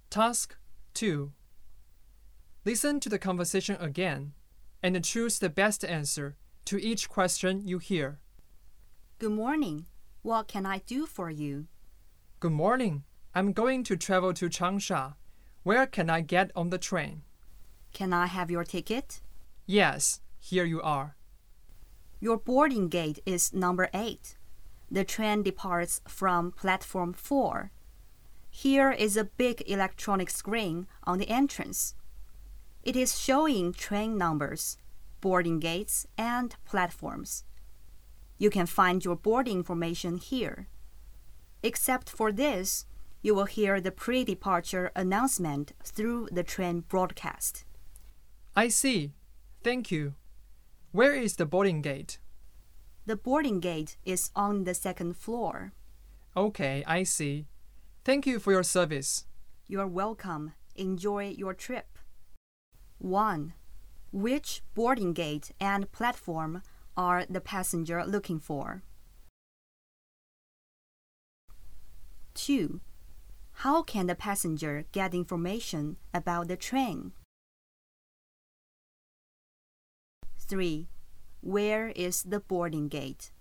Task 2. Listen to the conversation again and choose the best answer to each question you hear. Good morning. What can I do for you? Good morning. I'm going to travel to Changsha. Where can I get on the train? Can I have your ticket? Yes, here you are. Your boarding gate is number 8. The train departs from platform 4. Here is a big electronic screen on the entrance. It is showing train numbers, boarding gates, and platforms. You can find your boarding information here. Except for this, you will hear the pre-departure announcement through the train broadcast. I see. Thank you. Where is the boarding gate? The boarding gate is on the 2nd floor. Okay, I see. Thank you for your service. You are welcome. Enjoy your trip. 1. Which boarding gate and platform are the passenger looking for? 2. How can the passenger get information about the train? 3. Where is the boarding gate?